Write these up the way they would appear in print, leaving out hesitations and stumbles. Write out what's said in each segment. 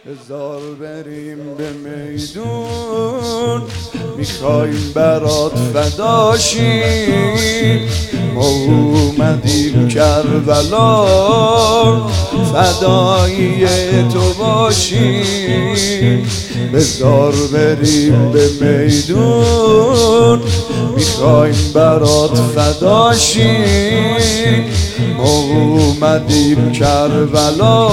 بذار بریم به میدون، میخوایم برات فداشیم. ما اومدیم کربلا فدایی تو باشیم. بذار بریم به میدون، میخوایم برات فداشیم. ما اومدیم کربلا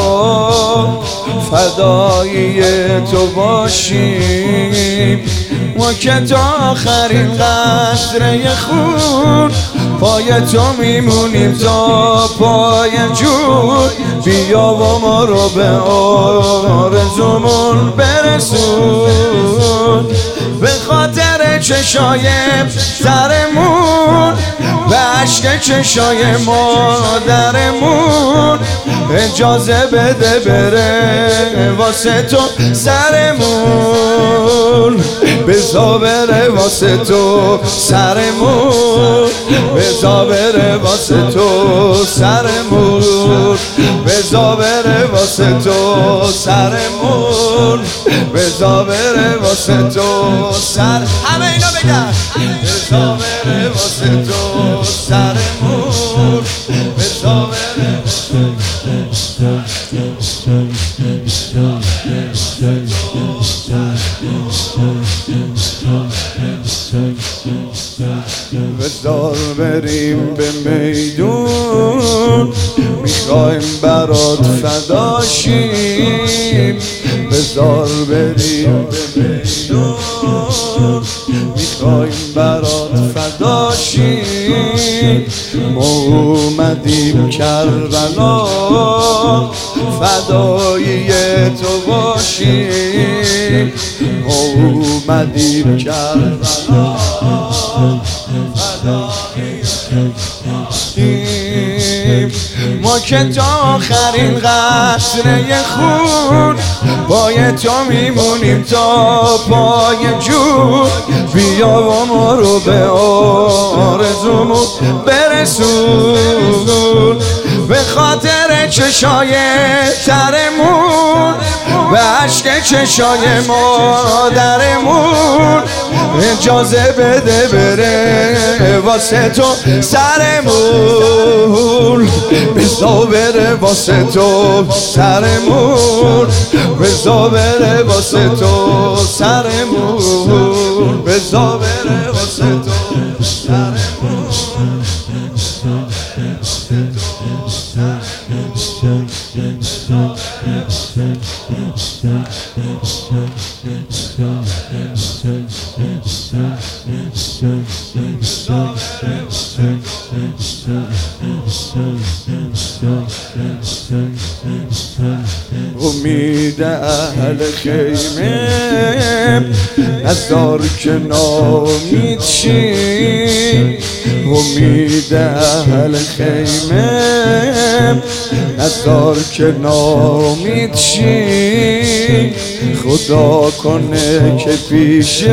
فدایی تو باشیم. ما که تا آخرین قطره خون پای تو میمونیم تا پای جون. بیا و ما رو به آرزومون برسون. به خاطر چشای سرمون، به عشق چشای مادرمون، اجازه بده بره واسه تو سرمون. بذار بره واسه تو سرمون، بذار بره واسه تو سرمون، بذار بره واسه تو سرمون، بذار بره واسه تو سر. همه اینا بگن بذار بره واسه تو سرمون، بذار بره بذار بریم به میدون، میخوایم برات فداشیم. بذار بریم به میدون، میخوایم برات فداشیم. ما اومدیم کربلا فدایی تو باشیم. ما اومدیم کربلا فدایی تو باشیم. ما که تا آخرین قطره خون پای تو میمونیم تا پای جون. بیا و ما رو به آرزومون برسون. به خاطر چشای ترمون، به عشق چشای مادرمون، اجازه بده بره واسه تو سرمون. بذار بره واسه تو سرمون، بذار بره واسه تو سرمون، بذار بره واسه تو سرمون. امید اهل خیمه نذار که ناامید شی. امید اهل خیمه نذار که ناامید شی. خدا کنه که پیش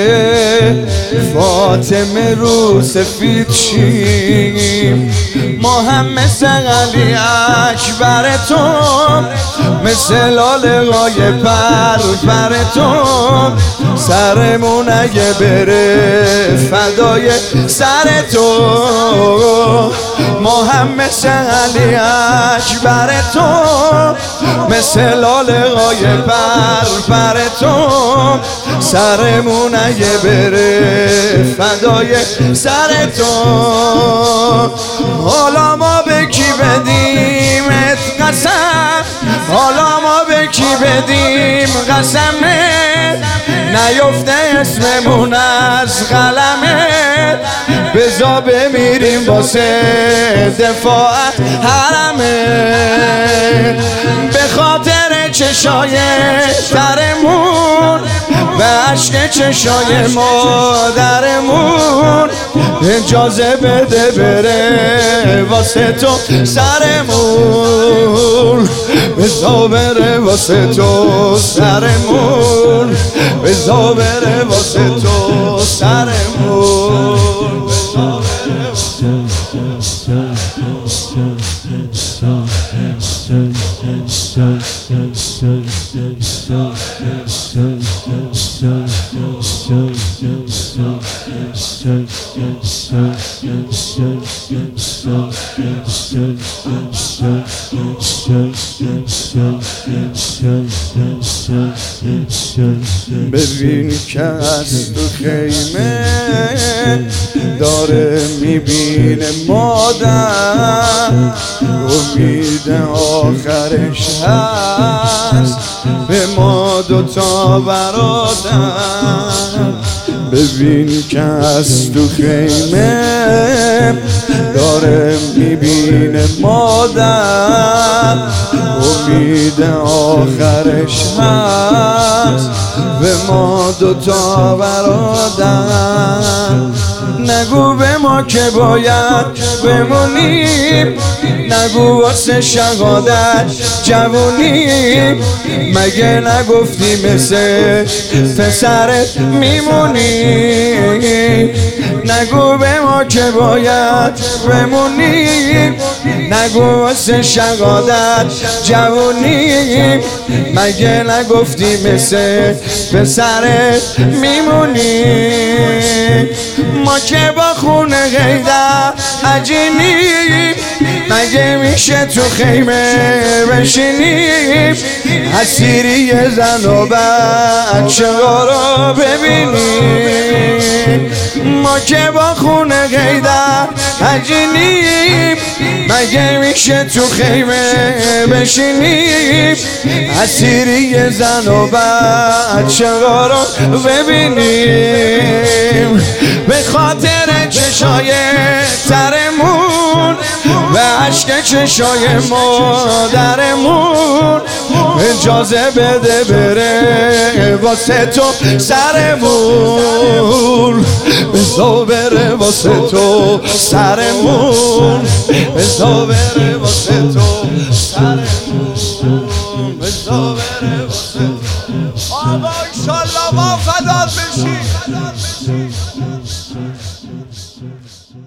فاطمه رو سفید شیم. ما هم مثل علی اکبر تو، مثل لاله‌های پر تو، سرمون اگه بره فدای سر تو. ما هم مثل علی اکبر تو، مثل لاله‌های پر تو، سرمون اگه بره فدای سر تو. حالا ما به کی بدیمت قسم، حالا ما به کی بدیم قسمت، نیفته اسممون از قلمت. بذار بمیریم واسه دفاع حرمت. به خاطر چشای سرمون، به عشق چشای مادرمون، اجازه بده بره واسه تو سرمون. بذار بره واسه تو سرمون، بذار بره واسه تو سرمون، بذار بره واسه تو سرمون. ببین که از تو خیمه داره میبینه مادر، امید آخرش هست به ما دوتا برادر. ببین که از تو خیمه داره میبینه مادر، امید آخرش هست به ما دوتا برادر. نگو به ما که باید بمونیم، نگو واسه شهادت جوونیم، مگه نگفتی مثل پسرت میمونی؟ نگو به ما که باید بمونیم، نگو واسه شهادت جوونیم، مگه نگفتی مثل پسرت میمونی؟ ما که با خون غیدر عجینیم، مگه میشه تو خیمه بشینیم؟ اسیری زن و بچه رو ببینیم. ما که با خون غیدر عجینیم، مگه میشه تو خیمه بشینیم؟ اسیری زن و بچه رو ببینیم. به خاطر چشای ترمون، به عشق چشای مادرمون، اجازه بده بره واسه تو سرمون، بزا بره واسه تو سرمون، بزا بره واسه تو سرمون، بزا بره واسه تو. آقا ایشالله ما فدات بشی.